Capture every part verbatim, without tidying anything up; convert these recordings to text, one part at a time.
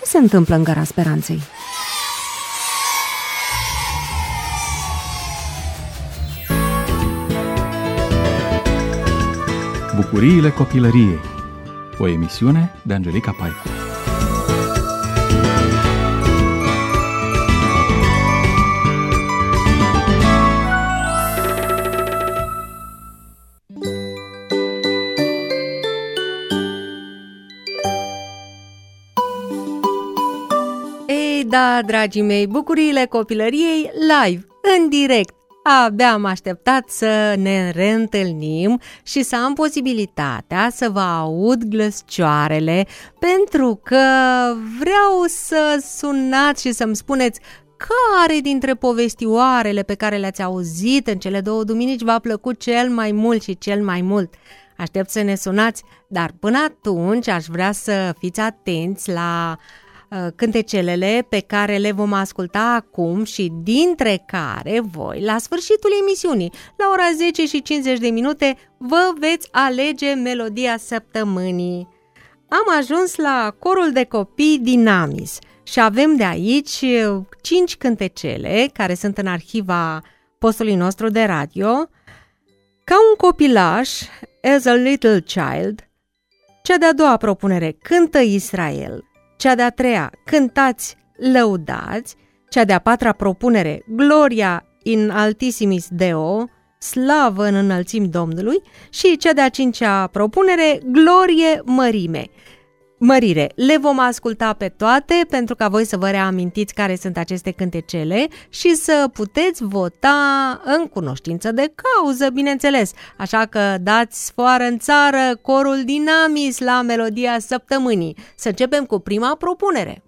se întâmplă în Gara Speranței? Bucuriile copilăriei. O emisiune de Angelica Paicu. Ei, da, dragii mei, bucuriile copilăriei live, în direct. Abia am așteptat să ne reîntâlnim și să am posibilitatea să vă aud glăscioarele, pentru că vreau să sunați și să-mi spuneți care dintre povestioarele pe care le-ați auzit în cele două duminici v-a plăcut cel mai mult și cel mai mult. Aștept să ne sunați, dar până atunci aș vrea să fiți atenți la cântecelele pe care le vom asculta acum și dintre care voi, la sfârșitul emisiunii, la ora zece și cincizeci de minute, vă veți alege melodia săptămânii. Am ajuns la corul de copii Dinamis și avem de aici cinci cântecele care sunt în arhiva postului nostru de radio. Ca un copilaș, As a Little Child, cea de-a doua propunere, Cântă Israel, cea de-a treia, Cântați, lăudați, cea de-a patra propunere, Gloria in Altissimis Deo, slavă în înălțimi Domnului, și cea de-a cincea propunere, Glorie, mărime. Mărire. Le vom asculta pe toate pentru ca voi să vă reamintiți care sunt aceste cântecele și să puteți vota în cunoștință de cauză, bineînțeles. Așa că dați sfoară în țară, corul Dinamis la melodia săptămânii. Să începem cu prima propunere.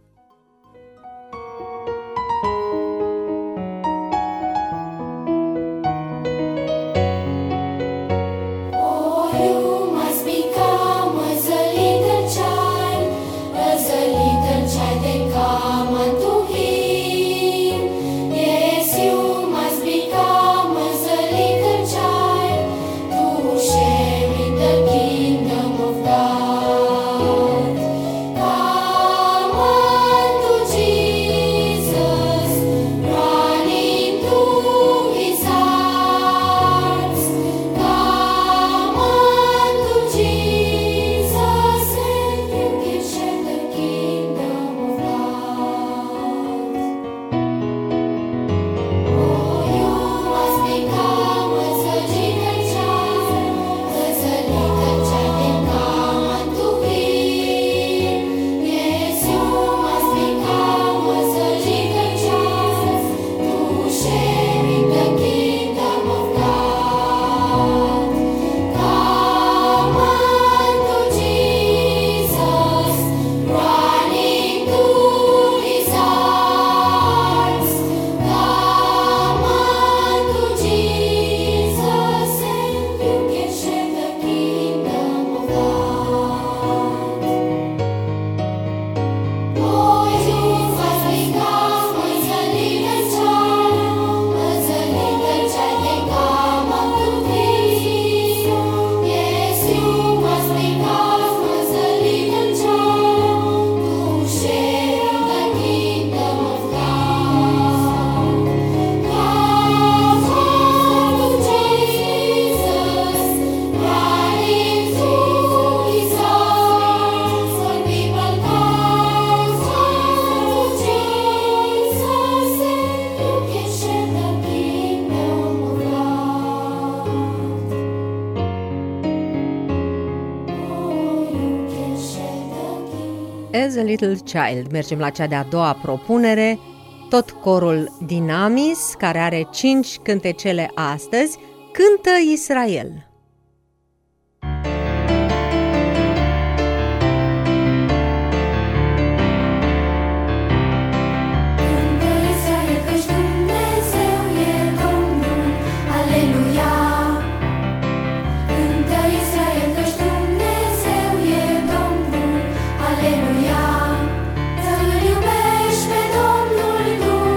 As a Little Child. Mergem la cea de-a doua propunere, tot corul Dinamis, care are cinci cântecele astăzi, Cântă Israel.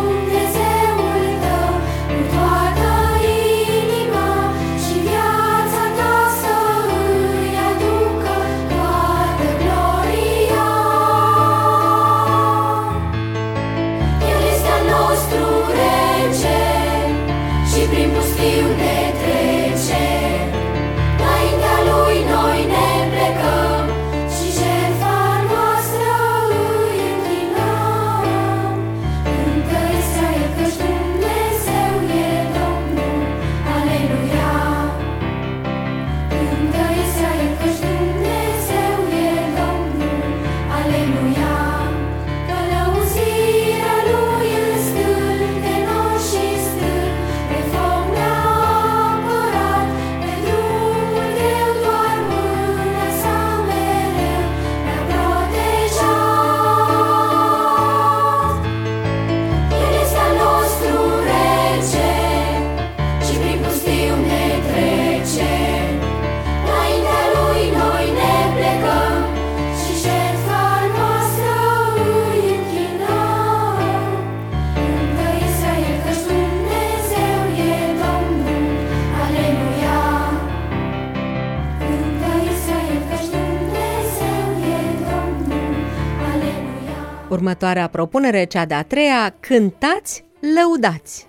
Toată inima și viața Următoarea propunere, cea de-a treia, cântați, lăudați.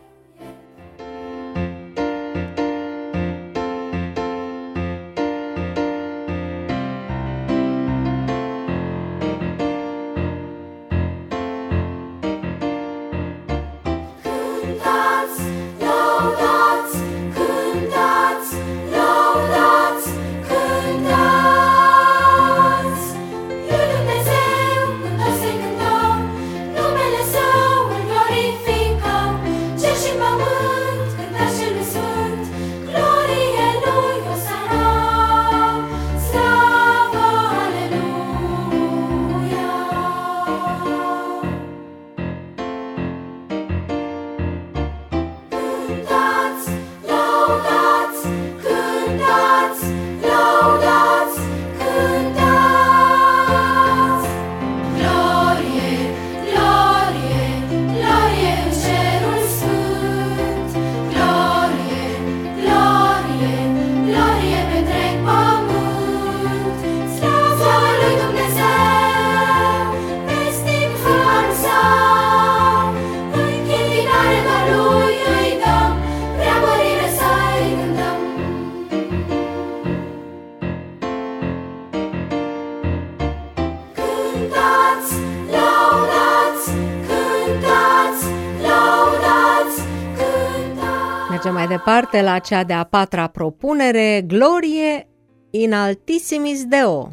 Mergem mai departe la cea de-a patra propunere, Glorie in altissimis Deo.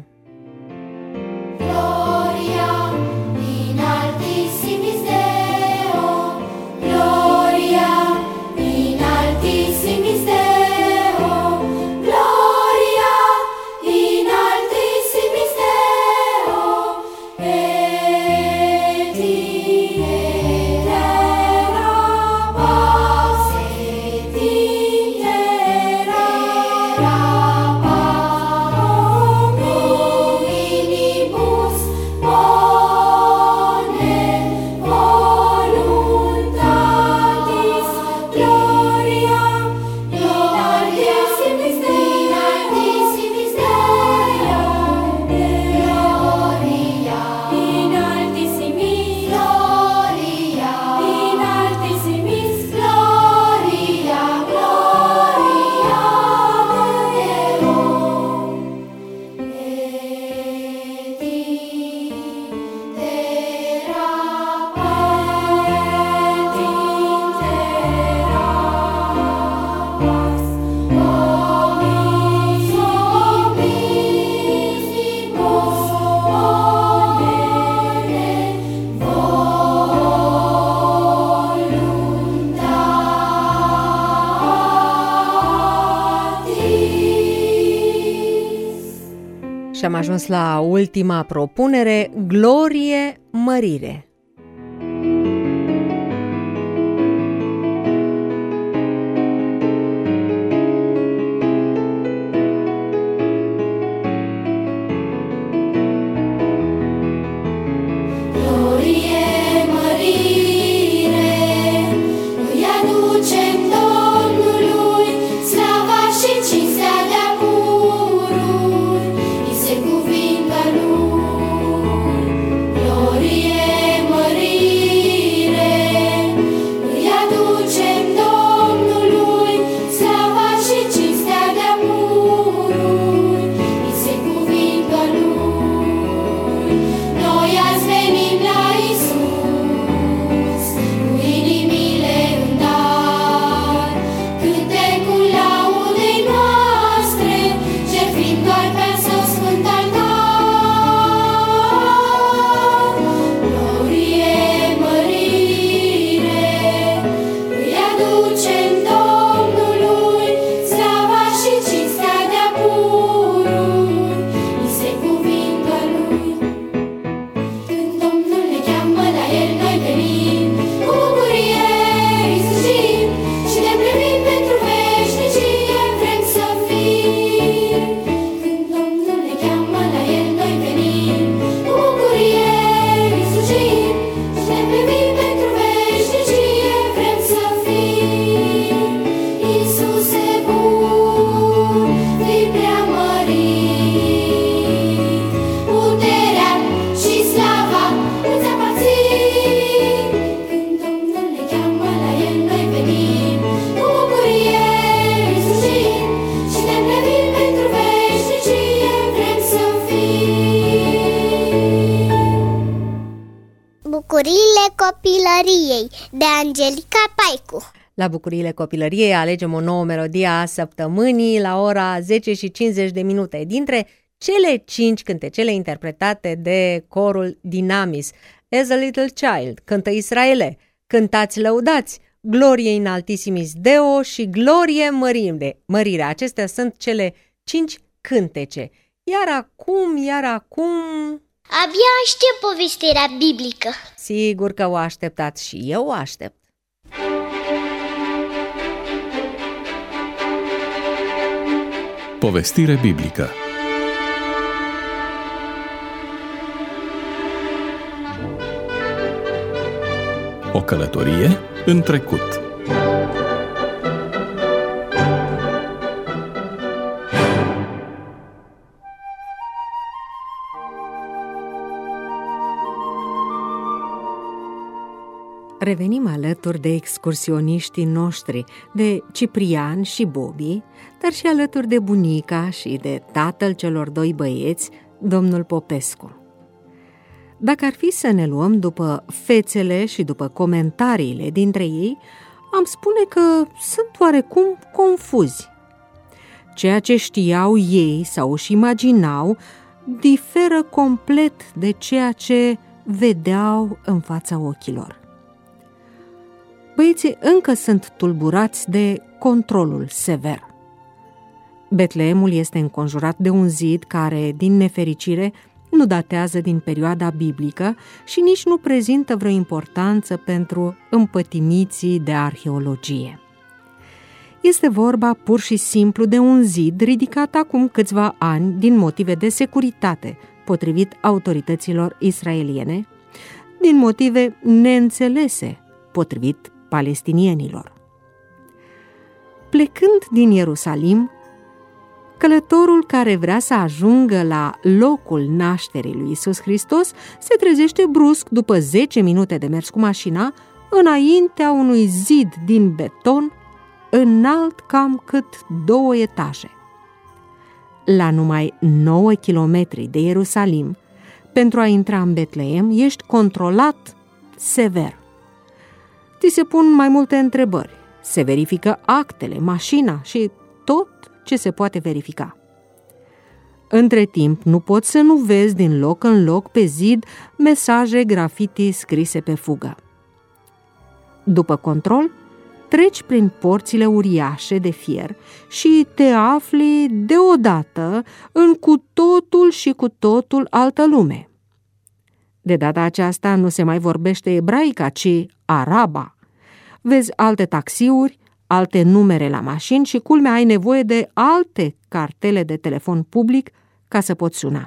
Gloria in altissimis Deo, Gloria in altissimis Deo, Gloria in altissimis Deo, et in terra pax, et in terra pax, hominibus bone voluntatis, Gloria in altissimis Deo, Gloria in altissimis, Gloria in altissimis, Gloria, Gloria Deo, et in terra pax, et in terra pax, hominibus bone voluntatis. Și am ajuns la ultima propunere, Glorie, mărire. Glorie, mărire, îi aducem Domnului, slava și cinstea de-a pururi, îi se cuvintă lui. Glorie, Bucuriile copilăriei de Angelica Paicu. La Bucuriile copilăriei alegem o nouă melodie a săptămânii la ora zece și cincizeci de minute. Dintre cele cinci cântecele interpretate de corul Dinamis, As a Little Child, Cântă Israele, Cântați Lăudați, Glorie in Altissimis Deo și Glorie Mărire. Mărire. Acestea sunt cele cinci cântece. Iar acum, iar acum... Abia aștept povestirea biblică. Sigur că o așteptați și eu o aștept. Povestire biblică. O călătorie în trecut. Revenim alături de excursioniștii noștri, de Ciprian și Bobby, dar și alături de bunica și de tatăl celor doi băieți, domnul Popescu. Dacă ar fi să ne luăm după fețele și după comentariile dintre ei, am spune că sunt oarecum confuzi. Ceea ce știau ei sau își imaginau diferă complet de ceea ce vedeau în fața ochilor. Băieții încă sunt tulburați de controlul sever. Betleemul este înconjurat de un zid care, din nefericire, nu datează din perioada biblică și nici nu prezintă vreo importanță pentru împătimiții de arheologie. Este vorba pur și simplu de un zid ridicat acum câțiva ani din motive de securitate, potrivit autorităților israeliene, din motive neînțelese, potrivit palestinienilor. Plecând din Ierusalim, călătorul care vrea să ajungă la locul nașterii lui Iisus Hristos se trezește brusc după zece minute de mers cu mașina înaintea unui zid din beton înalt cam cât două etaje. La numai nouă kilometri de Ierusalim, pentru a intra în Betleem, ești controlat sever. Ți se pun mai multe întrebări, se verifică actele, mașina și tot ce se poate verifica. Între timp, nu poți să nu vezi din loc în loc pe zid mesaje grafiti scrise pe fugă. După control, treci prin porțile uriașe de fier și te afli deodată în cu totul și cu totul altă lume. De data aceasta nu se mai vorbește ebraica, ci araba. Vezi alte taxiuri, alte numere la mașini și, culmea, ai nevoie de alte cartele de telefon public ca să poți suna.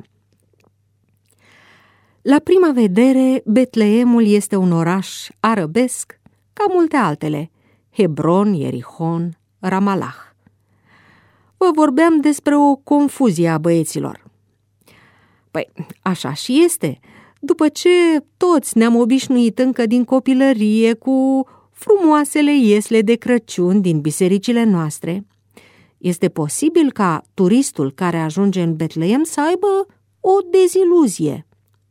La prima vedere, Betleemul este un oraș arabesc ca multe altele, Hebron, Ierihon, Ramalah. Vă vorbeam despre o confuzie a băieților. Păi, așa și este. După ce toți ne-am obișnuit încă din copilărie cu frumoasele iesle de Crăciun din bisericile noastre, este posibil ca turistul care ajunge în Betleem să aibă o deziluzie.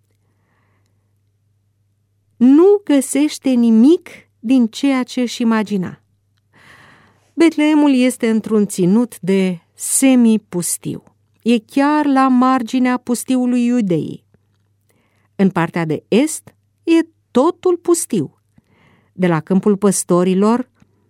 Nu găsește nimic din ceea ce își imagina. Betleemul este într-un ținut de semi-pustiu. E chiar la marginea pustiului Iudeii. În partea de est e totul pustiu. De la câmpul păstorilor,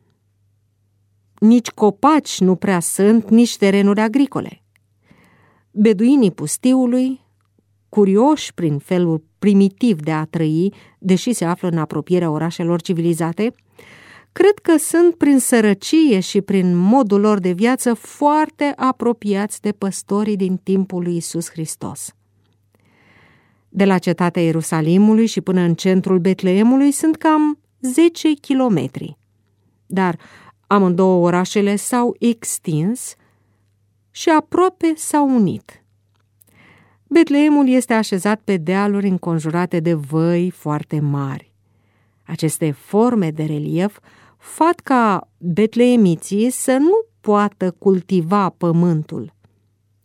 nici copaci nu prea sunt, nici terenuri agricole. Beduinii pustiului, curioși prin felul primitiv de a trăi, deși se află în apropierea orașelor civilizate, cred că sunt prin sărăcie și prin modul lor de viață foarte apropiați de păstorii din timpul lui Iisus Hristos. De la cetatea Ierusalimului și până în centrul Betleemului sunt cam zece kilometri, dar amândouă orașele s-au extins și aproape s-au unit. Betleemul este așezat pe dealuri înconjurate de văi foarte mari. Aceste forme de relief fac ca betleemiții să nu poată cultiva pământul.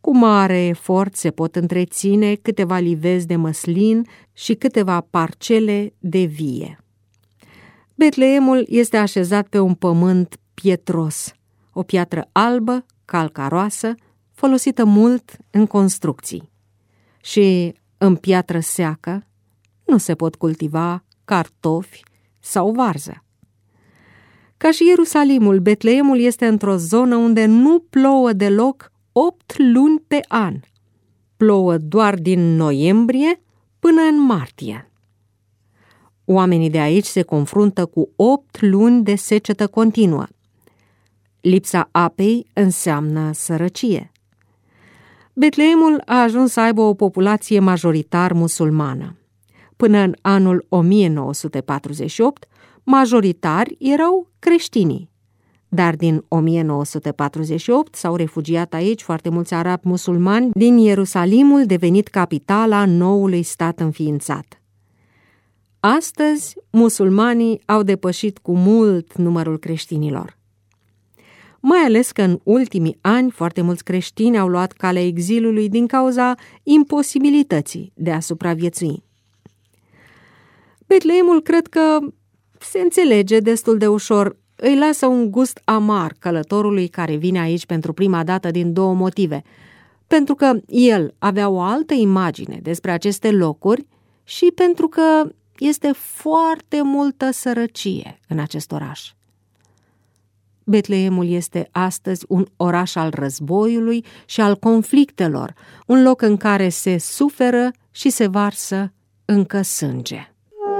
Cu mare efort se pot întreține câteva livezi de măslin și câteva parcele de vie. Betleemul este așezat pe un pământ pietros, o piatră albă, calcaroasă, folosită mult în construcții. Și în piatră seacă nu se pot cultiva cartofi sau varză. Ca și Ierusalimul, Betleemul este într-o zonă unde nu plouă deloc opt luni pe an. Plouă doar din noiembrie până în martie. Oamenii de aici se confruntă cu opt luni de secetă continuă. Lipsa apei înseamnă sărăcie. Betleemul a ajuns să aibă o populație majoritar musulmană. Până în anul o mie nouă sute patruzeci și opt, majoritari erau creștinii. Dar din o mie nouă sute patruzeci și opt s-au refugiat aici foarte mulți arabi musulmani din Ierusalimul, devenit capitala noului stat înființat. Astăzi, musulmanii au depășit cu mult numărul creștinilor. Mai ales că în ultimii ani foarte mulți creștini au luat calea exilului din cauza imposibilității de a supraviețui. Betleemul cred că se înțelege destul de ușor. Îi lasă un gust amar călătorului care vine aici pentru prima dată din două motive. Pentru că el avea o altă imagine despre aceste locuri și pentru că este foarte multă sărăcie în acest oraș. Betleemul este astăzi un oraș al războiului și al conflictelor, un loc în care se suferă și se varsă încă sânge.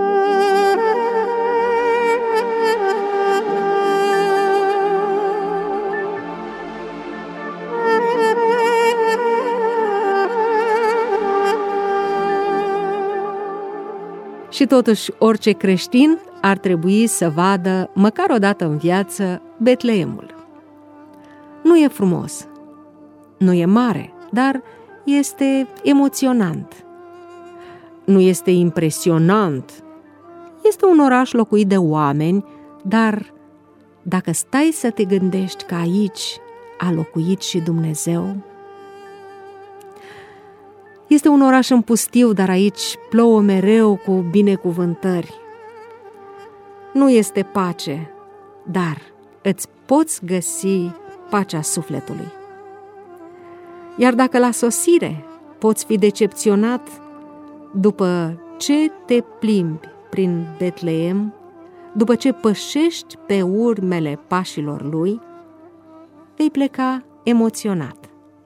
Și totuși, orice creștin ar trebui să vadă, măcar o dată în viață, Betleemul. Nu e frumos, nu e mare, dar este emoționant. Nu este impresionant. Este un oraș locuit de oameni, dar dacă stai să te gândești că aici a locuit și Dumnezeu. Este un oraș în pustiu, dar aici plouă mereu cu binecuvântări. Nu este pace, dar îți poți găsi pacea sufletului. Iar dacă la sosire poți fi decepționat, după ce te plimbi prin Betleem, după ce pășești pe urmele pașilor lui, vei pleca emoționat.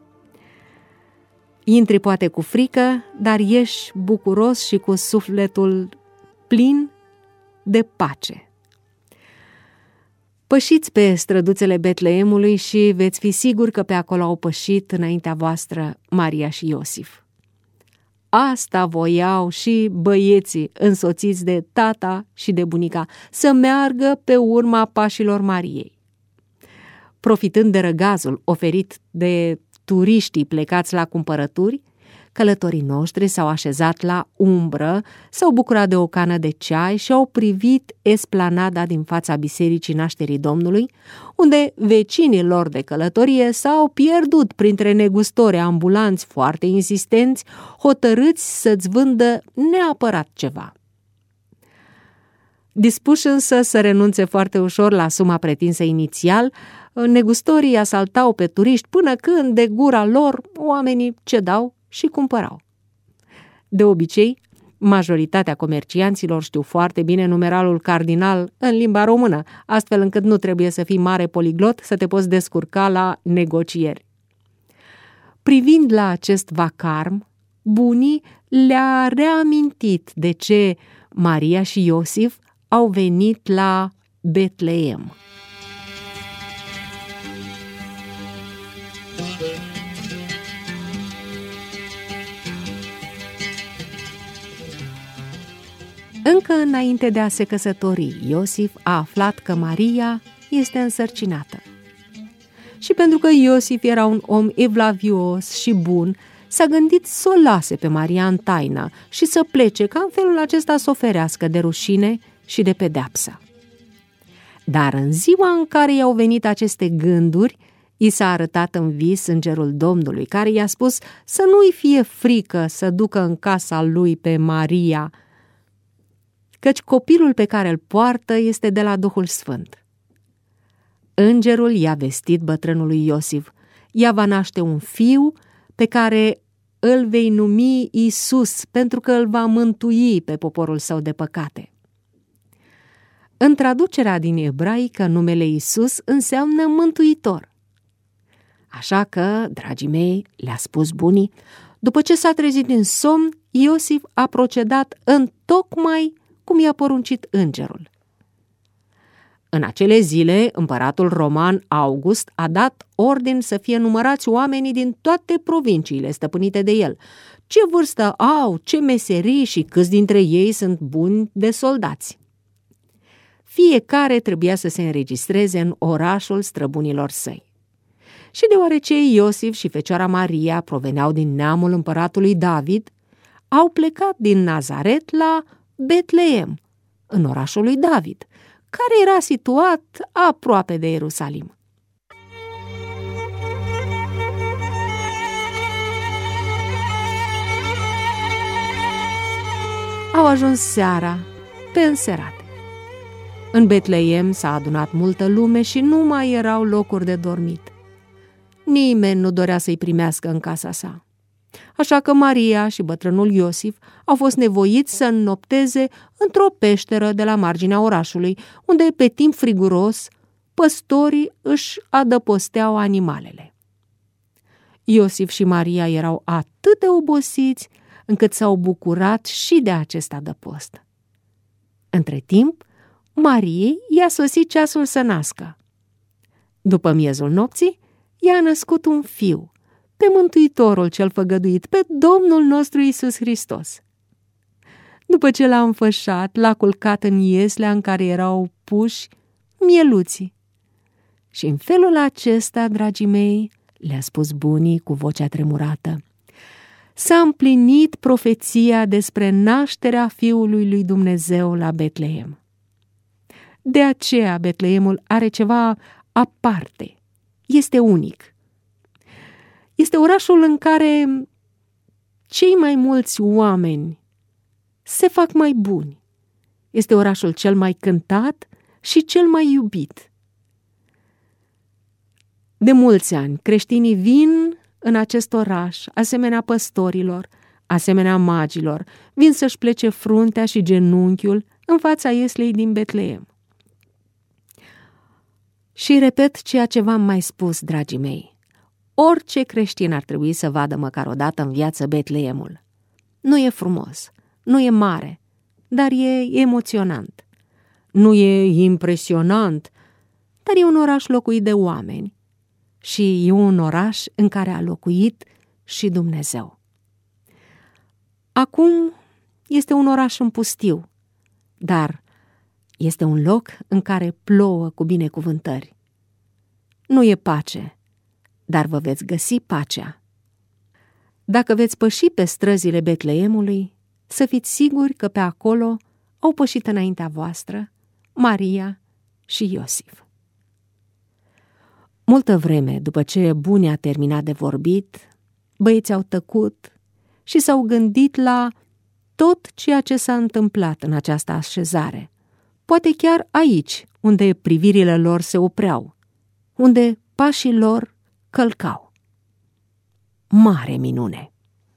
Intri poate cu frică, dar ieși bucuros și cu sufletul plin de pace. Pășiți pe străduțele Betleemului și veți fi siguri că pe acolo au pășit înaintea voastră Maria și Iosif. Asta voiau și băieții însoțiți de tata și de bunica, să meargă pe urma pașilor Mariei. Profitând de răgazul oferit de turiștii plecați la cumpărături, călătorii noștri s-au așezat la umbră, s-au bucurat de o cană de ceai și au privit esplanada din fața Bisericii Nașterii Domnului, unde vecinii lor de călătorie s-au pierdut printre negustori ambulanți foarte insistenți, hotărâți să-ți vândă neapărat ceva. Dispuși însă să renunțe foarte ușor la suma pretinsă inițial, negustorii asaltau pe turiști până când, de gura lor, oamenii cedau și cumpărau. De obicei, majoritatea comercianților știu foarte bine numeralul cardinal în limba română, astfel încât nu trebuie să fii mare poliglot să te poți descurca la negocieri. Privind la acest vacarm, bunii le-a reamintit de ce Maria și Iosif au venit la Betleem. Încă înainte de a se căsători, Iosif a aflat că Maria este însărcinată. Și pentru că Iosif era un om evlavios și bun, s-a gândit să o lase pe Maria în taină și să plece ca în felul acesta să o ferească de rușine și de pedeapsă. Dar în ziua în care i-au venit aceste gânduri, I s-a arătat în vis îngerul Domnului, care i-a spus să nu-i fie frică să ducă în casa lui pe Maria, căci copilul pe care îl poartă este de la Duhul Sfânt. Îngerul i-a vestit bătrânului Iosif: ea va naște un fiu pe care îl vei numi Iisus, pentru că îl va mântui pe poporul său de păcate. În traducerea din ebraică, numele Iisus înseamnă mântuitor. Așa că, dragii mei, le-a spus bunii, după ce s-a trezit din somn, Iosif a procedat întocmai cum i-a poruncit îngerul. În acele zile, împăratul roman August a dat ordin să fie numărați oamenii din toate provinciile stăpânite de el, ce vârstă au, ce meserii și câți dintre ei sunt buni de soldați. Fiecare trebuia să se înregistreze în orașul străbunilor săi. Și deoarece Iosif și Fecioara Maria proveneau din neamul împăratului David, au plecat din Nazaret la Betleem, în orașul lui David, care era situat aproape de Ierusalim. Au ajuns seara pe înserate. În Betleem s-a adunat multă lume și nu mai erau locuri de dormit. Nimeni nu dorea să-i primească în casa sa. Așa că Maria și bătrânul Iosif au fost nevoiți să înnopteze într-o peșteră de la marginea orașului, unde, pe timp friguros, păstorii își adăposteau animalele. Iosif și Maria erau atât de obosiți încât s-au bucurat și de acest adăpost. Între timp, Mariei i-a sosit ceasul să nască. După miezul nopții, i-a născut un fiu, pe Mântuitorul cel făgăduit, pe Domnul nostru Iisus Hristos. După ce l-a înfășat, l-a culcat în ieslea în care erau puși mieluții. Și în felul acesta, dragii mei, le-a spus bunii cu vocea tremurată, s-a împlinit profeția despre nașterea Fiului lui Dumnezeu la Betleem. De aceea Betleemul are ceva aparte, este unic. Este orașul în care cei mai mulți oameni se fac mai buni. Este orașul cel mai cântat și cel mai iubit. De mulți ani, creștinii vin în acest oraș, asemenea păstorilor, asemenea magilor, vin să-și plece fruntea și genunchiul în fața ieslei din Betleem. Și repet ceea ce v-am mai spus, dragii mei. Orice creștin ar trebui să vadă măcar o dată în viață Betleemul. Nu e frumos, nu e mare, dar e emoționant. Nu e impresionant, dar e un oraș locuit de oameni și e un oraș în care a locuit și Dumnezeu. Acum este un oraș în pustiu, dar este un loc în care plouă cu binecuvântări. Nu e pace, dar vă veți găsi pacea. Dacă veți păși pe străzile Betleemului, să fiți siguri că pe acolo au pășit înaintea voastră Maria și Iosif. Multă vreme după ce bunii a terminat de vorbit, băieții au tăcut și s-au gândit la tot ceea ce s-a întâmplat în această așezare, poate chiar aici, unde privirile lor se opreau, unde pașii lor călcau. Mare minune!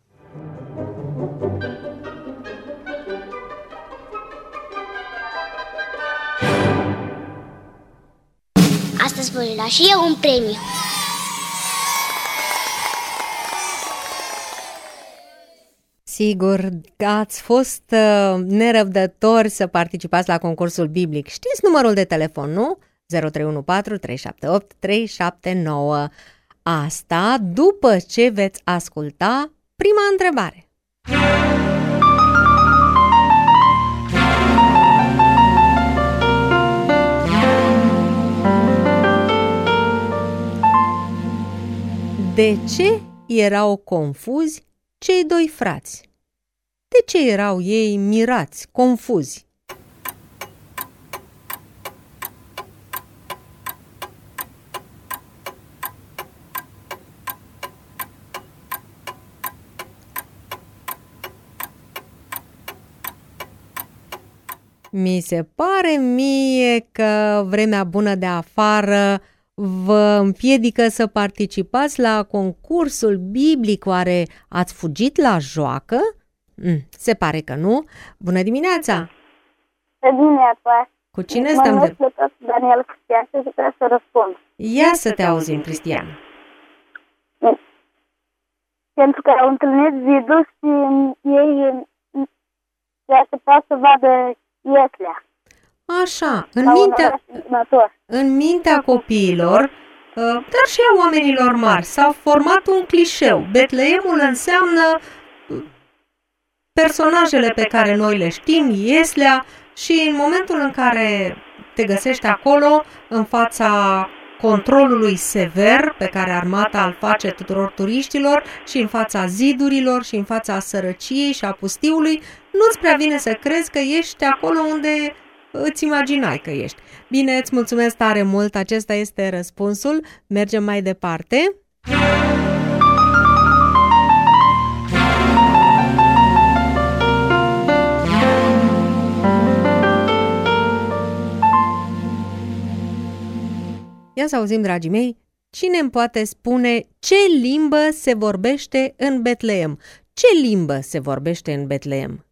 Astăzi voi lua și eu un premiu. Sigur, ați fost uh, nerăbdători să participați la concursul biblic. Știți numărul de telefon, nu? zero trei unu patru trei șapte opt trei șapte nouă. Asta după ce veți asculta prima întrebare. De ce erau confuzi cei doi frați? De ce erau ei mirați, confuzi? Mi se pare mie că vremea bună de afară vă împiedică să participați la concursul biblic. Oare ați fugit la joacă? Mm, se pare că nu. Bună dimineața! Bună dimineața! Cu cine Mă stăm de... numesc Daniel Cristian și vreau să răspund. Ia să te auzim, Cristian. Pentru că au întâlnit zidul și ei se așteptau să vadă ieslea. Așa, în Sau un mintea, oraș următor. în mintea copiilor, uh, dar și a oamenilor mari, s-a format un clișeu. Betleemul înseamnă uh, personajele pe care noi le știm, ieslea, și în momentul în care te găsești acolo, în fața controlului sever pe care armata îl face tuturor turiștilor și în fața zidurilor și în fața sărăciei și a pustiului, nu-ți prea vine să crezi că ești acolo unde îți imaginai că ești. Bine, îți mulțumesc tare mult, acesta este răspunsul. Mergem mai departe. Ia să auzim, dragii mei, cine îmi poate spune ce limbă se vorbește în Betleem? Ce limbă se vorbește în Betleem?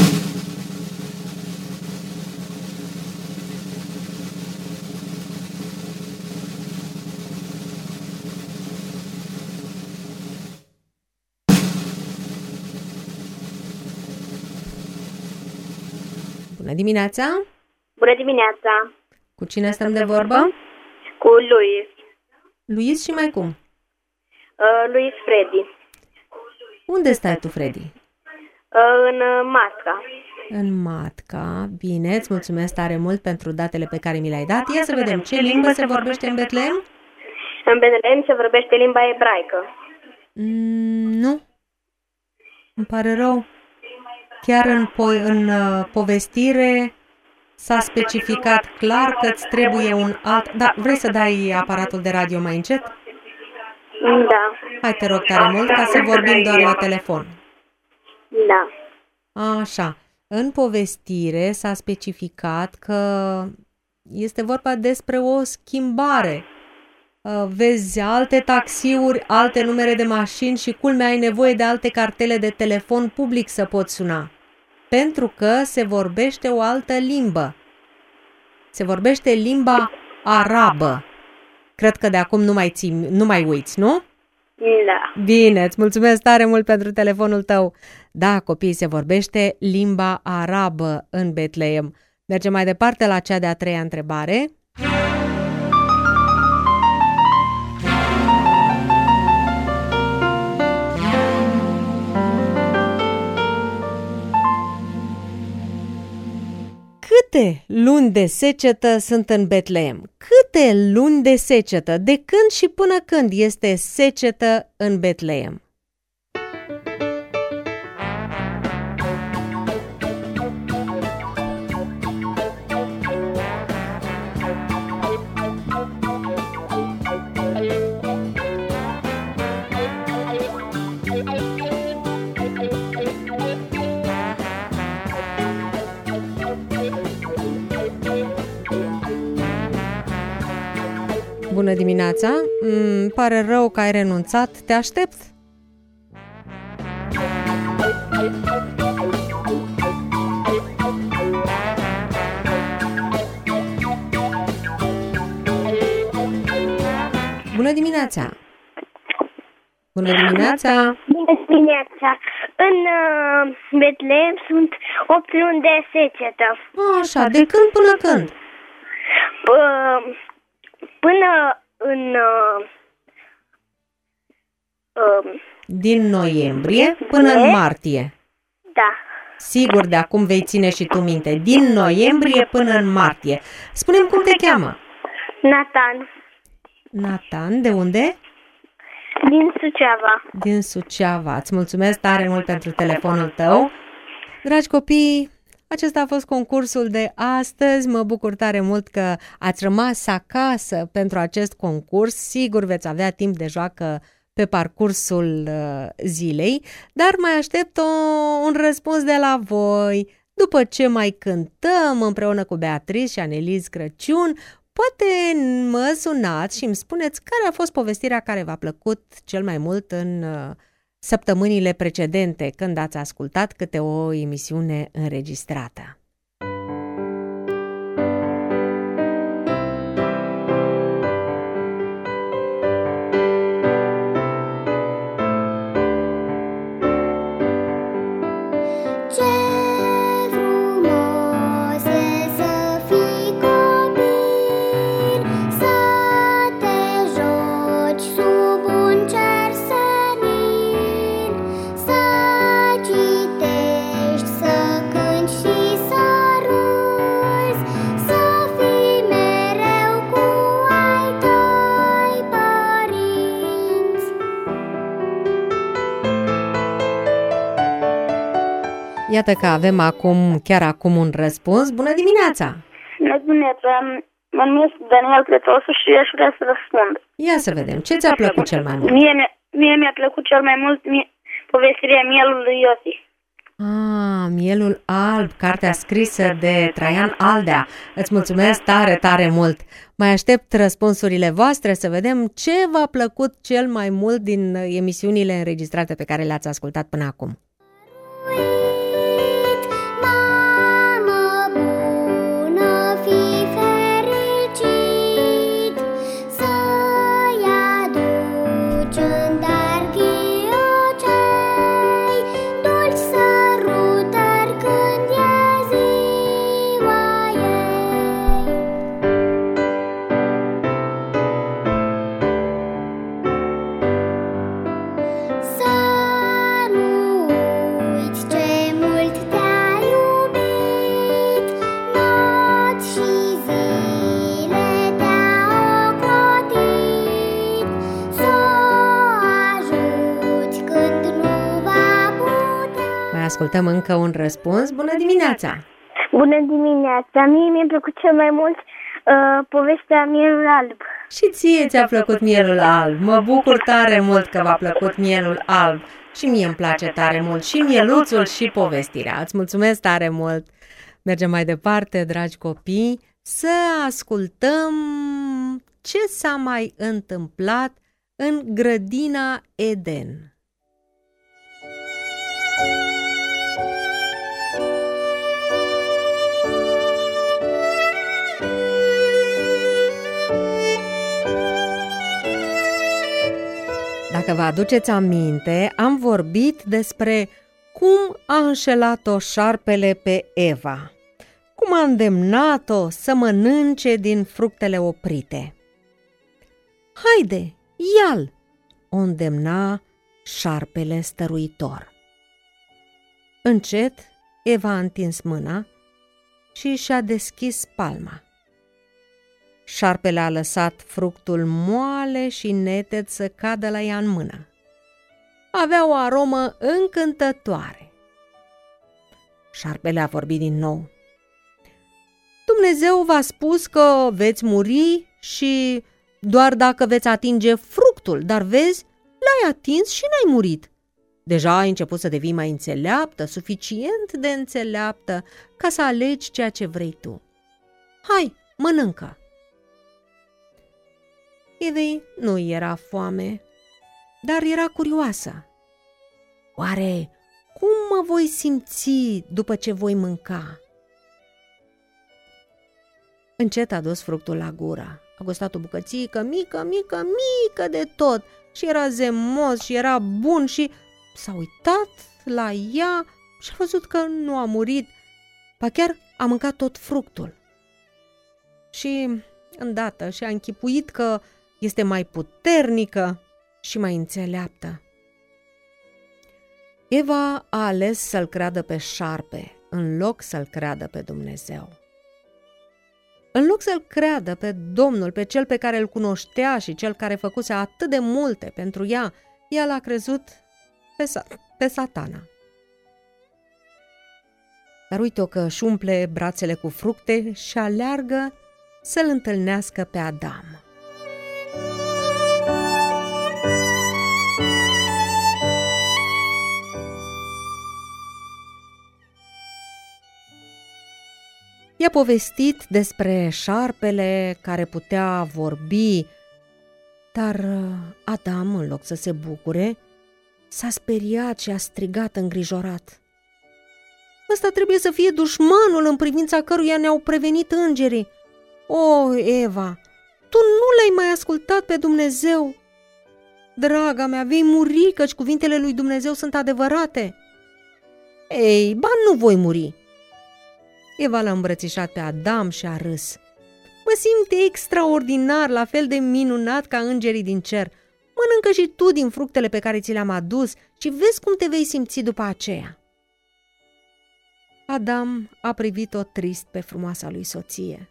Bună dimineața! Bună dimineața! Cu cine stăm de vorbă? Cu Luis. Luis și mai cum? Uh, Luis Freddy. Unde stai tu, Freddy? Uh, în uh, Masca. În Matca. Bine, îți mulțumesc tare mult pentru datele pe care mi le-ai dat. Ia să vedem, ce limbă se vorbește în Betleem? În Betleem se vorbește limba ebraică. Mm, nu. Îmi pare rău. Chiar în, po- în uh, povestire s-a specificat clar că îți trebuie un alt... Da, vrei să dai aparatul de radio mai încet? Da. Hai, te rog tare mult, ca să vorbim doar la telefon. Da. Așa. În povestire s-a specificat că este vorba despre o schimbare. Uh, Vezi alte taxiuri, alte numere de mașini și culmea ai nevoie de alte cartele de telefon public să poți suna. Pentru că se vorbește o altă limbă. Se vorbește limba arabă. Cred că de acum nu mai, ții, nu mai uiți, nu? Da. Bine, îți mulțumesc tare mult pentru telefonul tău. Da, copii, se vorbește limba arabă în Betleem. Mergem mai departe la cea de-a treia întrebare. Câte luni de secetă sunt în Betleem? Câte luni de secetă? De când și până când este secetă în Betleem? Bună dimineața! Îmi pare rău că ai renunțat. Te aștept! Bună dimineața! Bună dimineața! Bună dimineața! În uh, Betleem sunt opt luni de secetă. Așa, de când până când? Uh, până în... Uh, uh, Din noiembrie până în martie. Da. Sigur, de acum vei ține și tu minte. Din noiembrie până în martie. Spune-mi cum te cheamă? Nathan. Nathan, de unde? Din Suceava. Din Suceava. Îți mulțumesc tare mult pentru telefonul tău. Dragi copii, acesta a fost concursul de astăzi. Mă bucur tare mult că ați rămas acasă pentru acest concurs. Sigur veți avea timp de joacă pe parcursul uh, zilei, dar mai aștept o, un răspuns de la voi. După ce mai cântăm împreună cu Beatrice și Aneliz Crăciun, poate mă sunați și îmi spuneți care a fost povestirea care v-a plăcut cel mai mult în uh, săptămânile precedente, când ați ascultat câte o emisiune înregistrată. Iată că avem acum, chiar acum, un răspuns. Bună dimineața! Bună dimineața! Mă numesc Daniel Cretosu și aș vrea să răspund. Ia să vedem, ce ți-a plăcut cel mai mult? Mie, mi-a- mie mi-a plăcut cel mai mult mie, povestirea Mielul lui Iosif. Ah, Mielul alb, cartea scrisă de Traian Aldea. Îți mulțumesc tare, tare mult! Mai aștept răspunsurile voastre să vedem ce v-a plăcut cel mai mult din emisiunile înregistrate pe care le-ați ascultat până acum. Mamă bună, fii fericit, să-i aduci în dar ghiocei, dulci sărutări când e ziua ei. Să nu uiți ce mult te-a iubit, noți și zile te-a ocrotit, să o ajuți când nu va putea. Mai ascultăm încă un răspuns. Bună dimineața! Bună dimineața! Mie mi-a plăcut cel mai mult uh, povestea Mielul alb. Și ție ți-a plăcut Mielul alb. Mă bucur tare mult că v-a plăcut Mielul alb. Și mie îmi place tare mult și mieluțul și povestirea. Îți mulțumesc tare mult! Mergem mai departe, dragi copii, să ascultăm ce s-a mai întâmplat în grădina Eden. Dacă vă aduceți aminte, am vorbit despre cum a înșelat-o șarpele pe Eva, cum a îndemnat-o să mănânce din fructele oprite. Haide, ia-l, o îndemna șarpele stăruitor. Încet, Eva a întins mâna și și-a deschis palma. Șarpele a lăsat fructul moale și neted să cadă la ea în mână. Avea o aromă încântătoare. Șarpele a vorbit din nou. Dumnezeu v-a spus că veți muri și doar dacă veți atinge fructul, dar vezi, l-ai atins și n-ai murit. Deja ai început să devii mai înțeleaptă, suficient de înțeleaptă ca să alegi ceea ce vrei tu. Hai, mănâncă! Evei nu era foame, dar era curioasă. Oare cum mă voi simți după ce voi mânca? Încet a dus fructul la gură. A gustat o bucățică mică, mică, mică de tot și era zemos și era bun și s-a uitat la ea și a văzut că nu a murit, ba chiar a mâncat tot fructul. Și îndată și-a închipuit că este mai puternică și mai înțeleaptă. Eva a ales să-l creadă pe șarpe în loc să-l creadă pe Dumnezeu. În loc să-l creadă pe Domnul, pe cel pe care îl cunoștea și cel care făcuse atât de multe pentru ea, ea l-a crezut pe, sa- pe Satana. Dar uite-o că își umple brațele cu fructe și aleargă să-l întâlnească pe Adam. I-a povestit despre șarpele care putea vorbi, dar Adam, în loc să se bucure, s-a speriat și a strigat îngrijorat. Ăsta trebuie să fie dușmanul în privința căruia ne-au prevenit îngerii. O, Eva, tu nu l-ai mai ascultat pe Dumnezeu? Draga mea, vei muri, căci cuvintele lui Dumnezeu sunt adevărate. Ei, ba nu voi muri. Eva l-a îmbrățișat pe Adam și a râs. Mă simt extraordinar, la fel de minunat ca îngerii din cer. Mănâncă și tu din fructele pe care ți le-am adus și vezi cum te vei simți după aceea. Adam a privit-o trist pe frumoasa lui soție.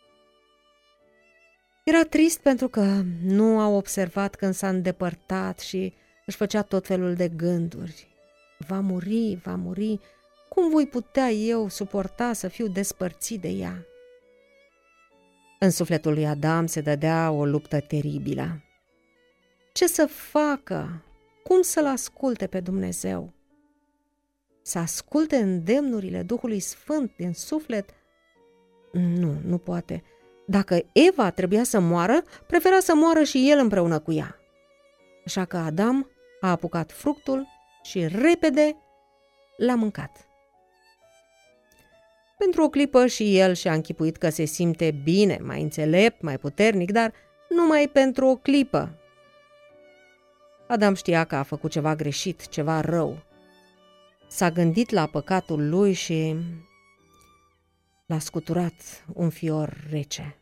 Era trist pentru că nu a observat când s-a îndepărtat și își făcea tot felul de gânduri. Va muri, va muri, cum voi putea eu suporta să fiu despărțit de ea? În sufletul lui Adam se dădea o luptă teribilă. Ce să facă? Cum să-L asculte pe Dumnezeu? Să asculte îndemnurile Duhului Sfânt din suflet? Nu, nu poate. Dacă Eva trebuia să moară, prefera să moară și el împreună cu ea. Așa că Adam a apucat fructul și repede l-a mâncat. Pentru o clipă și el și-a închipuit că se simte bine, mai înțelept, mai puternic, dar numai pentru o clipă. Adam știa că a făcut ceva greșit, ceva rău. S-a gândit la păcatul lui și l-a scuturat un fior rece.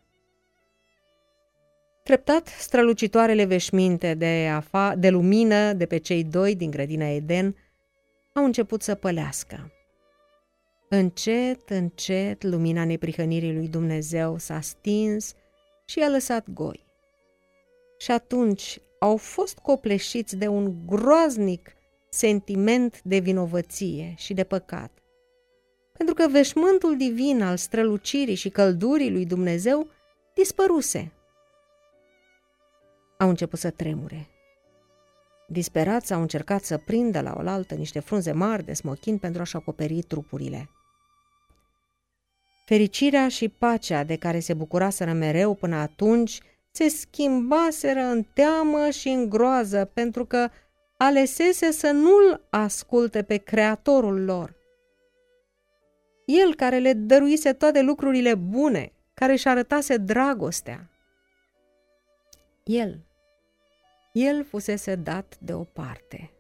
Treptat, strălucitoarele veșminte de, afa- de lumină de pe cei doi din grădina Eden au început să pălească. Încet, încet, lumina neprihănirii lui Dumnezeu s-a stins și i-a lăsat goi. Și atunci au fost copleșiți de un groaznic sentiment de vinovăție și de păcat, pentru că veșmântul divin al strălucirii și căldurii lui Dumnezeu dispăruse. Au început să tremure. Disperați au încercat să prindă la oaltă niște frunze mari de smochin pentru a-și acoperi trupurile. Fericirea și pacea de care se bucuraseră mereu până atunci se schimbaseră în teamă și în groază, pentru că alesese să nu-L asculte pe Creatorul lor. El care le dăruise toate lucrurile bune, care își arătase dragostea. El, el fusese dat deoparte.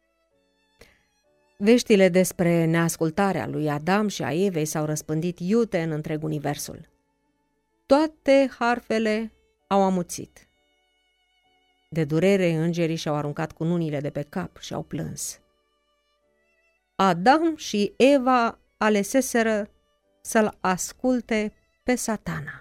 Veștile despre neascultarea lui Adam și a Evei s-au răspândit iute în întreg universul. Toate harfele au amuțit. De durere, îngerii și-au aruncat cununile de pe cap și au plâns. Adam și Eva aleseseră să-l asculte pe Satana.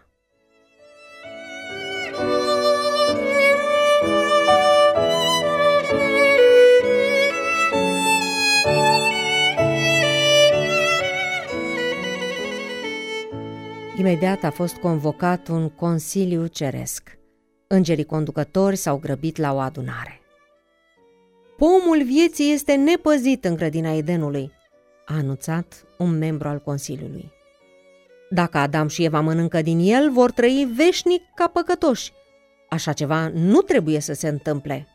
Imediat a fost convocat un consiliu ceresc. Îngerii conducători s-au grăbit la o adunare. Pomul vieții este nepăzit în grădina Edenului, a anunțat un membru al consiliului. Dacă Adam și Eva mănâncă din el, vor trăi veșnic ca păcătoși. Așa ceva nu trebuie să se întâmple.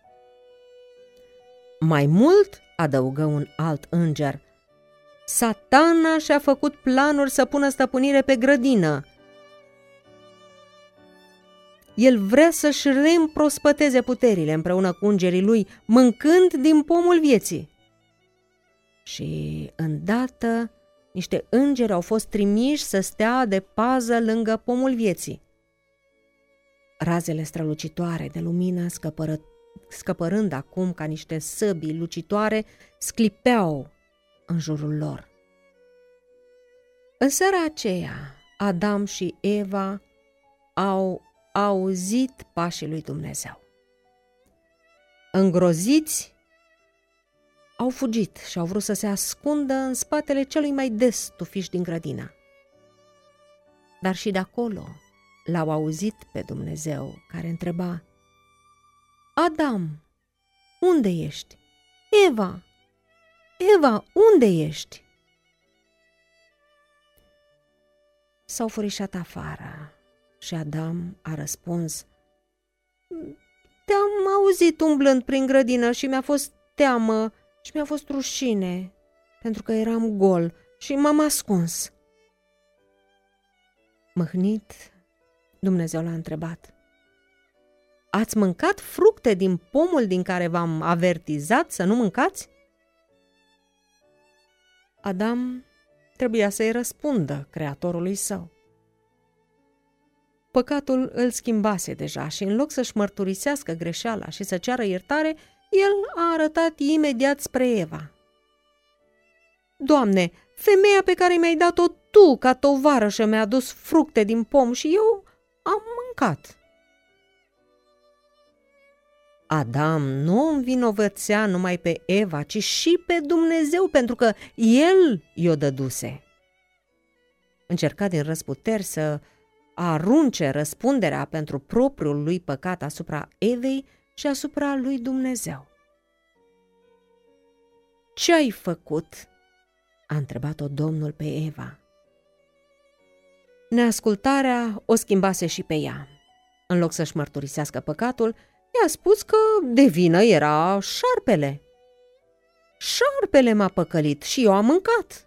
Mai mult, adăugă un alt înger, Satana și-a făcut planuri să pună stăpânire pe grădină. El vrea să-și reîmprospăteze puterile împreună cu îngerii lui, mâncând din pomul vieții. Și îndată niște îngeri au fost trimiși să stea de pază lângă pomul vieții. Razele strălucitoare de lumină, scăpără, scăpărând acum ca niște săbii lucitoare, sclipeau în jurul lor. În seara aceea, Adam și Eva au auzit pașii lui Dumnezeu. Îngroziți, au fugit și au vrut să se ascundă în spatele celui mai des tufiș din grădină. Dar și de acolo l-au auzit pe Dumnezeu, care întreba: Adam, unde ești? Eva, Eva, unde ești? s-au furișat afară și Adam a răspuns: te-am auzit umblând prin grădină și mi-a fost teamă și mi-a fost rușine, pentru că eram gol și m-am ascuns. Mâhnit, Dumnezeu l-a întrebat: ați mâncat fructe din pomul din care v-am avertizat să nu mâncați? Adam trebuia să-i răspundă Creatorului său. Păcatul îl schimbase deja și în loc să-și mărturisească greșeala și să ceară iertare, el a arătat imediat spre Eva. Doamne, femeia pe care mi-ai dat-o tu ca tovarășă mi-a adus fructe din pom și eu am mâncat. Adam nu o învinovățea numai pe Eva, ci și pe Dumnezeu, pentru că el i-o dăduse. Încerca din răzputeri să arunce răspunderea pentru propriul lui păcat asupra Evei și asupra lui Dumnezeu. Ce ai făcut? A întrebat-o Domnul pe Eva. Neascultarea o schimbase și pe ea. În loc să-și mărturisească păcatul, i-a spus că de vină era șarpele. Șarpele m-a păcălit și eu am mâncat.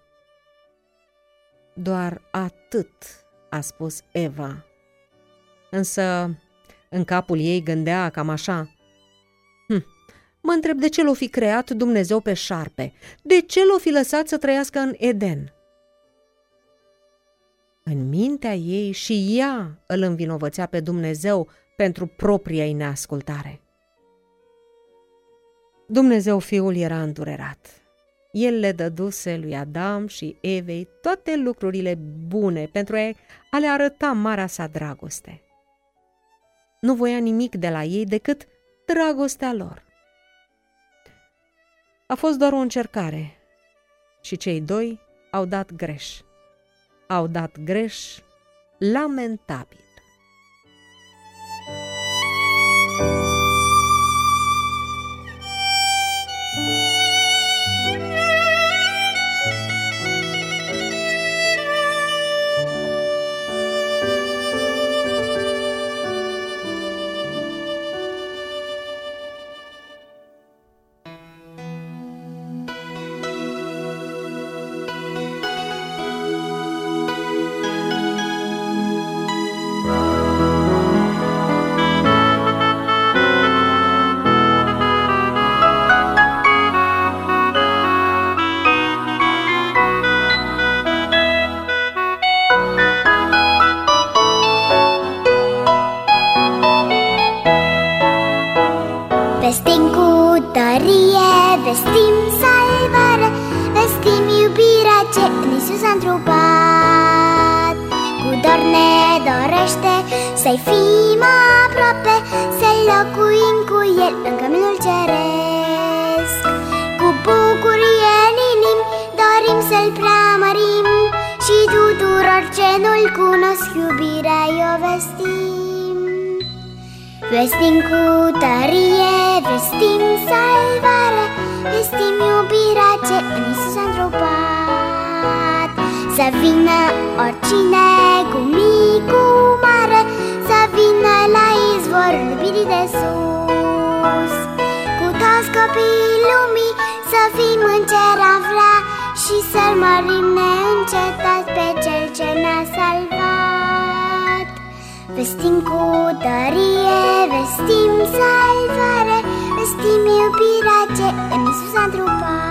Doar atât a spus Eva. Însă în capul ei gândea cam așa: hm, mă întreb de ce l-o fi creat Dumnezeu pe șarpe, de ce l-o fi lăsat să trăiască în Eden. În mintea ei și ea îl învinovățea pe Dumnezeu pentru propria ei neascultare. Dumnezeu Fiul era îndurerat. El le dăduse lui Adam și Evei toate lucrurile bune pentru a le arăta marea sa dragoste. Nu voia nimic de la ei decât dragostea lor. A fost doar o încercare și cei doi au dat greș. Au dat greș lamentabil. Vestim cu tărie, vestim salvare, vestim iubirea ce în Iisus a întrupat. Cu dor ne dorește să-i fim aproape, să locuim cu El în căminul ceresc. Cu bucurie în inimi dorim să-L preamărim și tuturor ce nu-L cunosc iubirea-i-o vestim. Vestim cu tărie, vestim salvare, vestim iubirea ce în Iisus a întrupat. Să vină oricine, cu mic, cu mare, să vină la izvorul iubirii de sus. Cu toți copiii lumii să fim în cer am vrea și să-L mărim neîncetat pe Cel ce ne-a salvat. Vestim cu tărie, vestim salvare, vestim iubirea ce în Iisus a întrupat.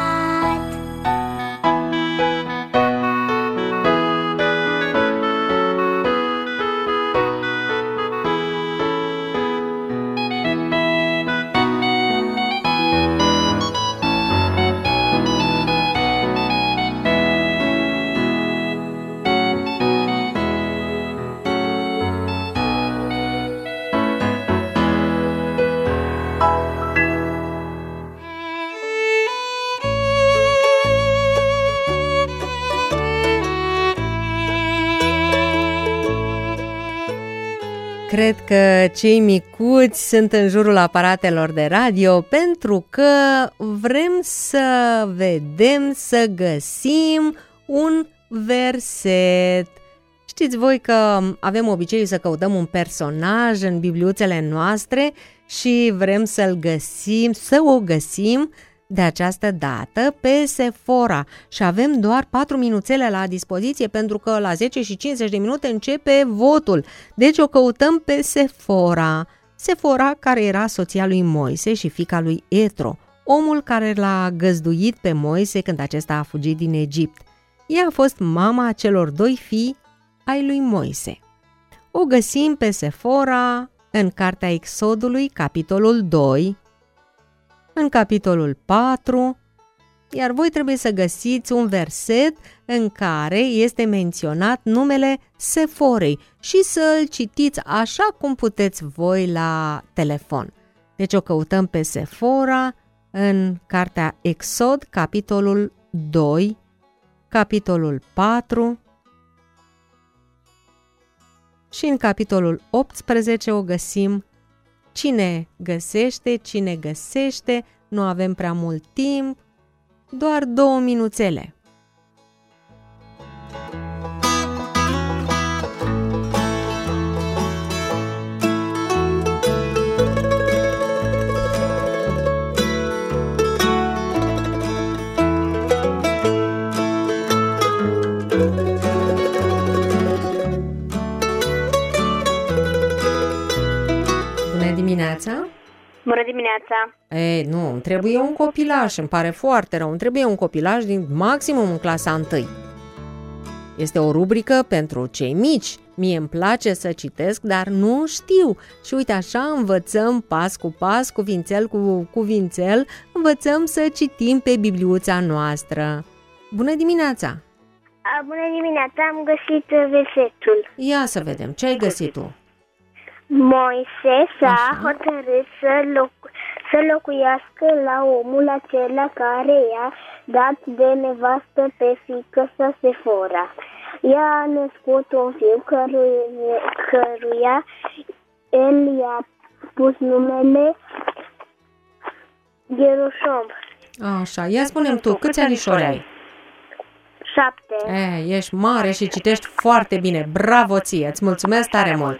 Cred că cei micuți sunt în jurul aparatelor de radio pentru că vrem să vedem, să găsim un verset. Știți voi că avem obiceiul să căutăm un personaj în bibliuțele noastre și vrem să-l găsim, să o găsim de această dată pe Sefora și avem doar patru minuțele la dispoziție pentru că la zece și cincizeci de minute începe votul. Deci o căutăm pe Sefora. Sefora care era soția lui Moise și fiica lui Etro, omul care l-a găzduit pe Moise când acesta a fugit din Egipt. Ea a fost mama celor doi fii ai lui Moise. O găsim pe Sefora în Cartea Exodului, capitolul doi, în capitolul patru, iar voi trebuie să găsiți un verset în care este menționat numele Seforei și să-l citiți așa cum puteți voi la telefon. Deci o căutăm pe Sefora în Cartea Exod, capitolul doi, capitolul patru și în capitolul optsprezece o găsim. Cine găsește, cine găsește, nu avem prea mult timp, doar două minuțele. Dimineața? Bună dimineața! Ei, nu, îmi trebuie un copilaj, îmi pare foarte rău, îmi trebuie un copilaj din maximum în clasa întâi. Este o rubrică pentru cei mici. Mie îmi place să citesc, dar nu știu. Și uite așa învățăm pas cu pas, cuvințel cu cuvințel, învățăm să citim pe bibliuța noastră. Bună dimineața! A, bună dimineața, am găsit versetul. Ia să vedem, ce ai găsit tu? Moise s-a Așa. hotărât să, loc- să locuiască la omul acela care i-a dat de nevastă pe fiică sa Sefora. Ea a născut un fiu căruia, căruia el i-a pus numele Gerushom. Așa, ia spune-mi tu, câți anișori ai? Șapte. E, ești mare și citești foarte bine, bravo ție, îți mulțumesc tare mult!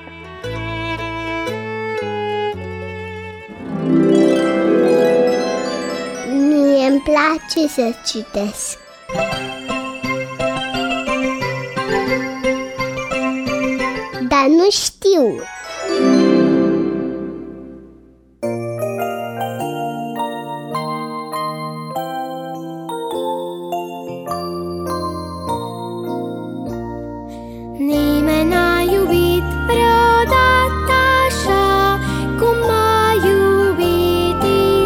Mie îmi place să citesc. Dar nu știu. Nimeni n-a iubit vreodată așa cum m-a iubit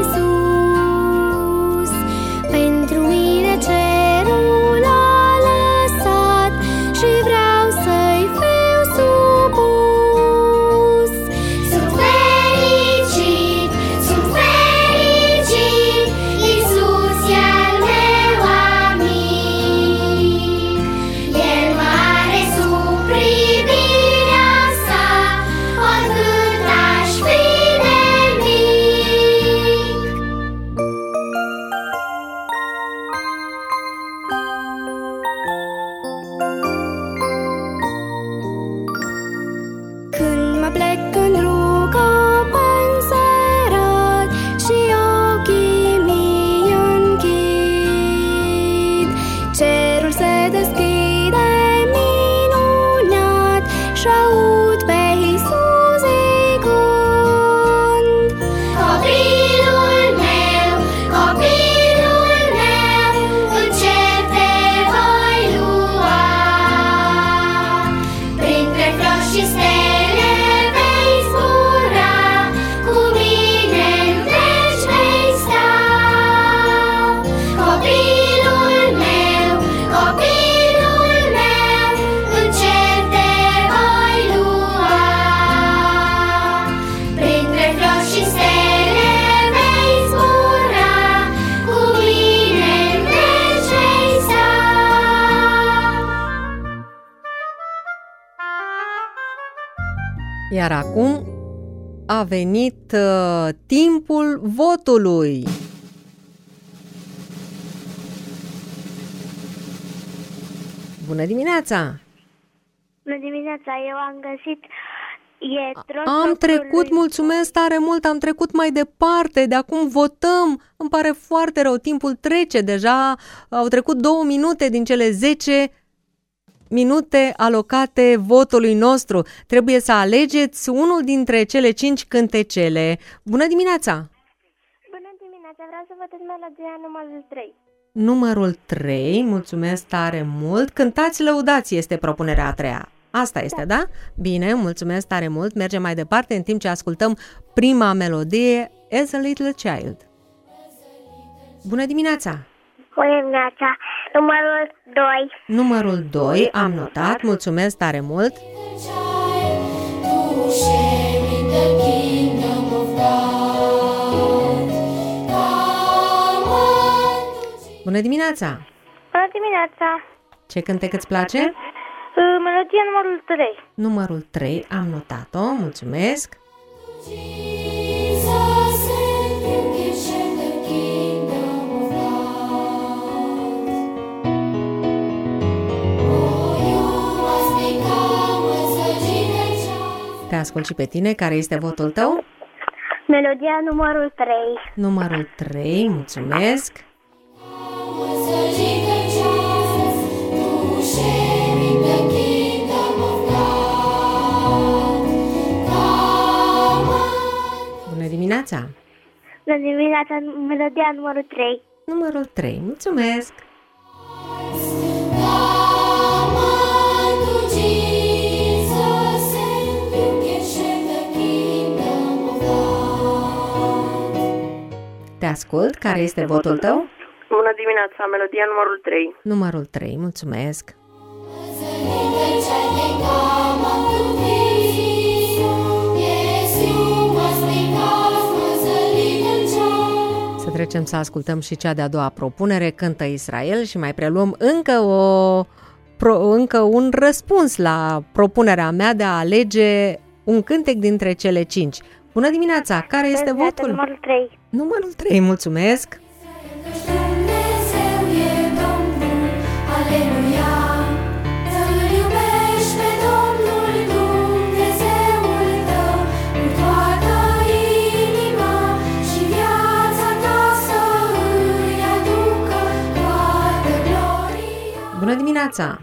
Iisus. Pentru mine cerul a lăsat și vreau să-i fiu supus. Sunt fericit, sunt fericit, Iisus e al meu amic. El mă are sub privirea sa, oricât aș fi de mic. Când mă plec în rugământ înserat și ochii mi închid, cerul se deschide minunat și aud pe Iisus zicând: Copilul meu, copilul meu, în cer te voi lua. Printre flori și stele vei zbura, cu mine în veci vei sta. Copilul meu, copilul meu, în cer te voi lua. Printre flori și stele vei zbura, cu mine în veci vei sta. Iar acum a venit uh, timpul votului. Bună dimineața! Bună dimineața, eu am găsit Ietro. Am trecut, mulțumesc tare mult, am trecut mai departe, de acum votăm. Îmi pare foarte rău, timpul trece deja, au trecut două minute din cele zece minute alocate votului nostru. Trebuie să alegeți unul dintre cele cinci cântecele. Bună dimineața! Bună dimineața, vreau să votez melodia numărul trei. Numărul trei, mulțumesc tare mult. Cântați lăudați este propunerea a treia. Asta este, da? Bine, mulțumesc tare mult. Mergem mai departe în timp ce ascultăm prima melodie, As a Little Child. Bună dimineața! Bună dimineața, numărul doi. Numărul doi, am notat, mulțumesc tare mult. Bună dimineața! Bună dimineața! Ce cântec îți place? Melodia numărul trei. Numărul trei, am notat-o, mulțumesc. Te ascult și pe tine, care este votul tău? Melodia numărul trei. Numărul trei, mulțumesc. Bună dimineața! Bună dimineața, melodia numărul trei. Numărul trei, mulțumesc! Te ascult, care este votul tău? Bună dimineața, melodia numărul trei. Numărul trei, mulțumesc! Să trecem să ascultăm și cea de-a doua propunere, Cântă Israel, și mai preluăm încă, o, pro, încă un răspuns la propunerea mea de a alege un cântec dintre cele cinci. Bună dimineața! Care este Bună votul? Numărul trei. Numărul trei, mulțumesc! Bună dimineața!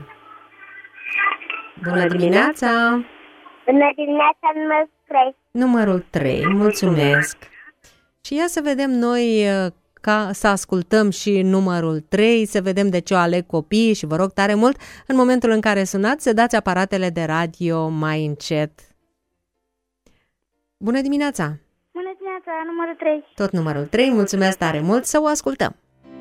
Bună dimineața! Bună dimineața, numărul trei. Numărul trei, mulțumesc! Și ia să vedem noi, ca să ascultăm și numărul trei, să vedem de ce o aleg copiii și vă rog tare mult, în momentul în care sunați, să dați aparatele de radio mai încet. Bună dimineața! Bună dimineața, numărul trei. Tot numărul trei, mulțumesc tare mult, să o ascultăm!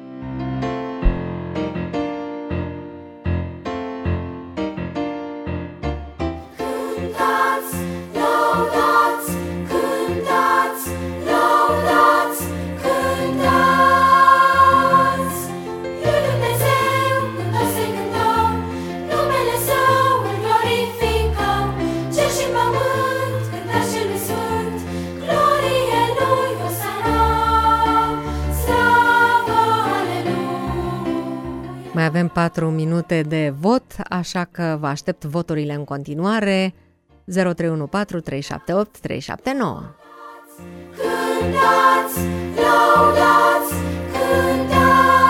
Mai avem patru minute de vot, așa că vă aștept voturile în continuare. zero trei unu patru trei șapte opt trei șapte nouă. Cântați, lăudați, cântați.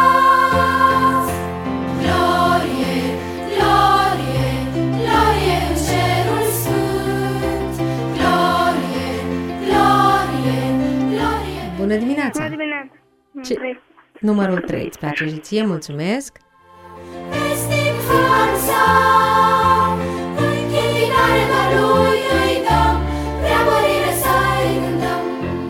Glorie, glorie, glorie în cerul sfânt. Glorie, glorie, glorie. Bună dimineața! Bună dimineața. Ce? Numărul trei, îți place și ție, mulțumesc! Vestim har său, închinare doar lui îi dăm, preamărire să-i cântăm.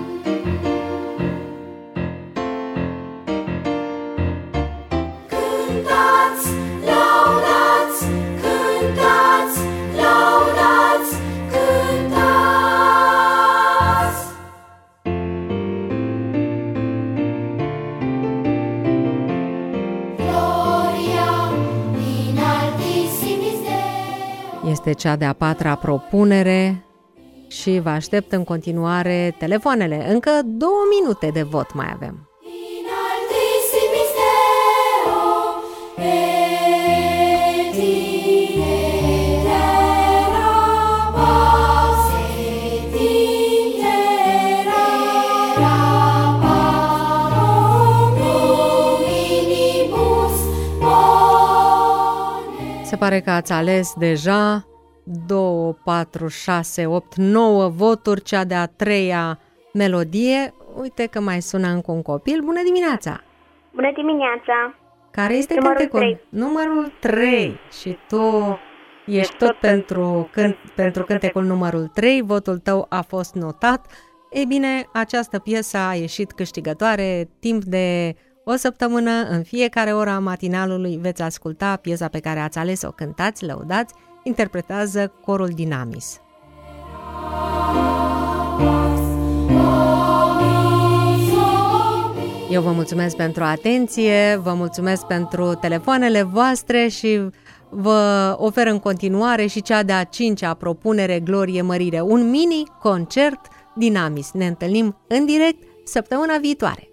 Cântați, lăudați, cântați, lăudați, cântați. Este cea de-a patra propunere și vă aștept în continuare telefoanele. Încă două minute de vot mai avem. In altissimi steo, et in pare că ați ales deja doi, patru, șase, opt, nouă voturi, cea de-a treia melodie. Uite că mai sună încă un copil. Bună dimineața! Bună dimineața! Care este Numărul cântecul? trei. Numărul trei. Și tu ești tot pentru, cânt, pentru cântecul numărul trei. Votul tău a fost notat. Ei bine, această piesă a ieșit câștigătoare timp de o săptămână. În fiecare oră a matinalului veți asculta piesa pe care ați ales-o. Cântați, lăudați, interpretează corul Dinamis. Eu vă mulțumesc pentru atenție, vă mulțumesc pentru telefoanele voastre și vă ofer în continuare și cea de-a cincea propunere, Glorie Mărire, un mini concert Dinamis. Ne întâlnim în direct săptămâna viitoare.